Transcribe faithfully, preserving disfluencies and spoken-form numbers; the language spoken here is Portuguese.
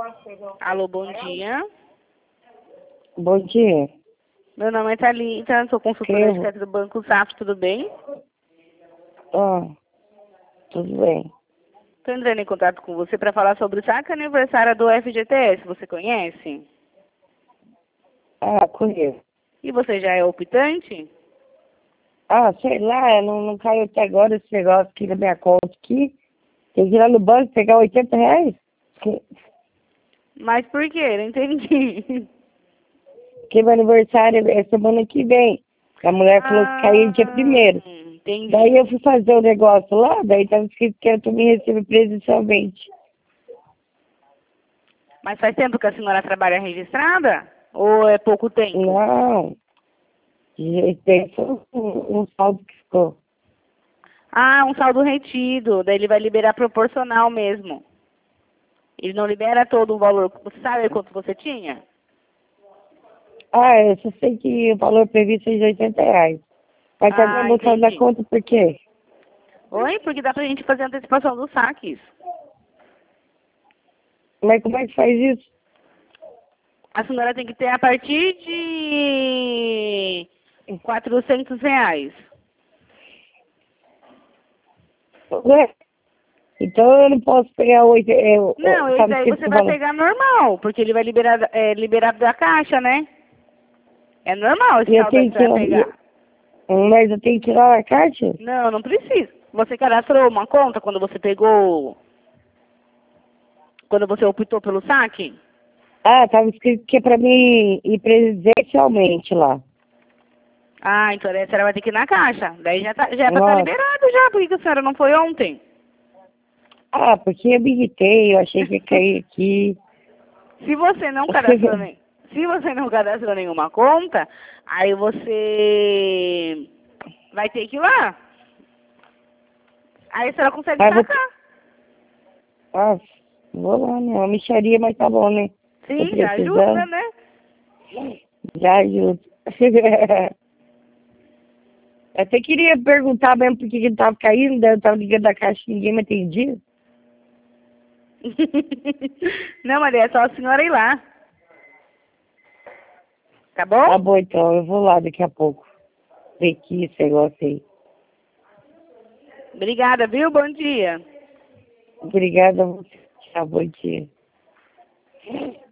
Alô, bom dia. Bom dia. Meu nome é Thalita, sou consultora Quem? de crédito do Banco Safra, tudo bem? Ah, tudo bem. Estou entrando em contato com você para falar sobre o saque aniversário do F G T S, você conhece? Ah, conheço. E você já é optante? Ah, sei lá, não, não caiu até agora esse negócio aqui na minha conta aqui. Tem que ir lá no banco pegar oitenta reais? Que, Mas por quê? Não entendi. que meu aniversário é semana que vem. A mulher falou que caía dia Ah, primeiro. entendi. Daí eu fui fazer o negócio lá, daí tava escrito que era pra me receber presencialmente. Mas faz tempo que a senhora trabalha registrada? Ou é pouco tempo? Não, esse foi um, um saldo que ficou. Ah, um saldo retido. Daí ele vai liberar proporcional mesmo. Ele não libera todo o valor. Você sabe quanto você tinha? Ah, eu só sei que o valor previsto é de oitenta reais. Mas tá Ah, dando saldo da entendi. conta por quê? Oi? Porque dá pra gente fazer antecipação dos saques. Mas como é que faz isso? A senhora tem que ter a partir de quatrocentos reais. Ué? Então eu não posso pegar oito. Eu, Não, eu, esse tava daí escrito você que vai valor. pegar normal, porque ele vai liberar, é, liberar da caixa, né? É normal esse E eu saldo aí tenho que que você vai tirar. pegar. e- Mas eu tenho que tirar a caixa? Não, não precisa. Você cadastrou uma conta quando você pegou, quando você optou pelo saque? Ah, tava escrito que é pra mim ir presencialmente lá. Ah, então daí a senhora vai ter que ir na caixa. Daí já, tá, já é pra estar Nossa. liberado já. Por que que a senhora não foi ontem? Ah, porque eu me irritei, eu achei que ia cair aqui. Se você não cadastrou nem, se você não cadastrou nenhuma conta, aí você vai ter que ir lá. Aí a senhora consegue Mas vou. sacar. Ah, vou lá, né? Uma mixaria, mas tá bom, né? Tô Sim, já ajuda, precisando. né? Já ajuda. Eu até queria perguntar mesmo por que que ele tava caindo, daí eu tava ligando da caixa e ninguém me atendia. Não, Maria, é só a senhora ir lá. Tá Tá bom? bom, então, eu vou lá daqui a pouco. Ver aqui esse negócio aí. Obrigada, viu? Bom dia. Obrigada a você. Tchau, bom dia.